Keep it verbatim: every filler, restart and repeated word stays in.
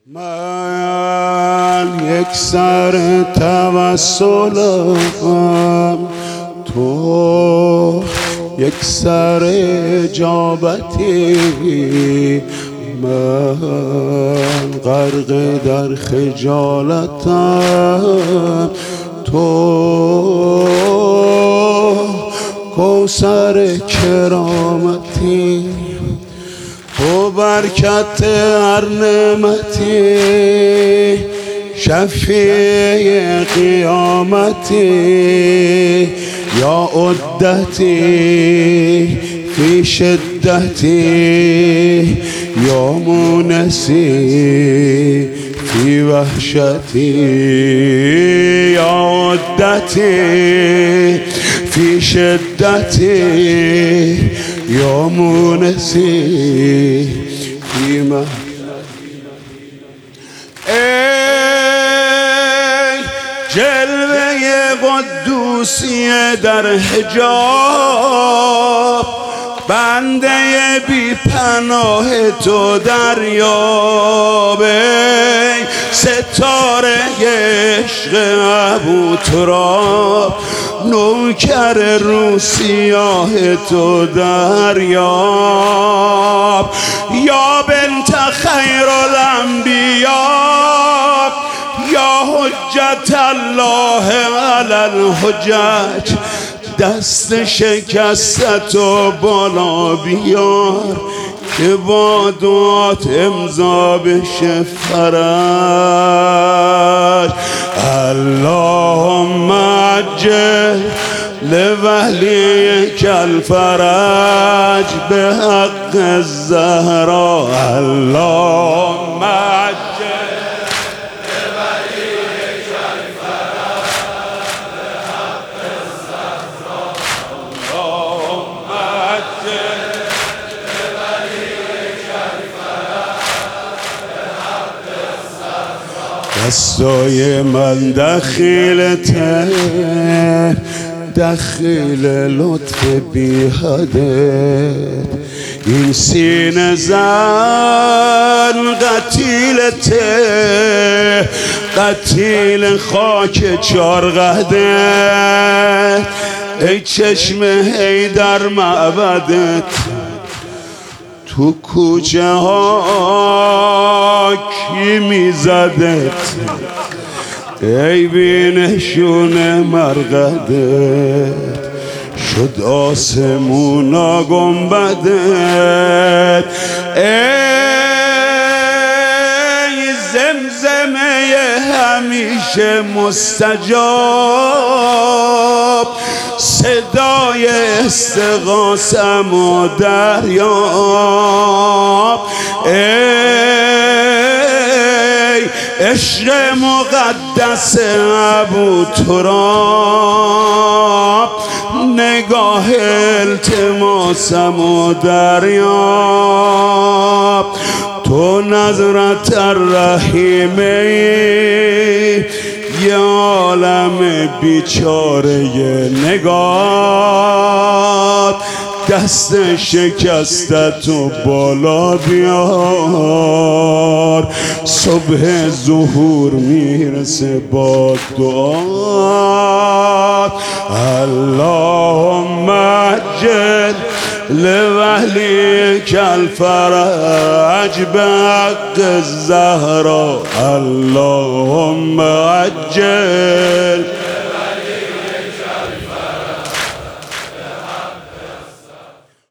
من یک سر توسلم، تو یک سر اجابتی. من غرق در خجالتم، تو کوثر کرامتی. تو برکت هر نعمتی، شفیع قیامتی. یا عدتی فی شدتی، یا مونسی فی وحشتی. یا عدتی فی شدتی، یا مونسی فی وحشتی. ای جلوه قدوسی در حجاب، بنده بی پناه تو دریاب. ای ستاره عشق ابوتراب، نوکر رو سیاه تو دریاب. یا بنت خیر الانبیا، یا حجت الله علی الحجج. دست شکستتو بالا بیار که با دعات امضا بشه فرج. اللهم عجل لولیک الفرج به حق الزهرا. اللهم عجل لولیک الفرج به حق الزهرا. اللهم عجل لولیک الفرج به حق الزهرا. دستای من دخیلته، دخیل لطف بی حدت. این سینه زن قتیلته، قتیل خاک چارقدت. ای چشم حیدر معبدت، تو کوچه ها کی میزدت؟ ای بینشون مرقدت، شد آسمونا گنبدت. ای زمزمه همیشه مستجاب، صدای استغاثم و دریاب. عشق مقدس ابوتراب، نگاه التماسم و دریاب. تو نظرت الرحیمی، یه عالم بیچاره نگات. دست شکستتو بالا بیار، صبح ظهور میرسه با دعا. اللهم عجل لولیک الفرج به حق الزهرا. اللهم عجل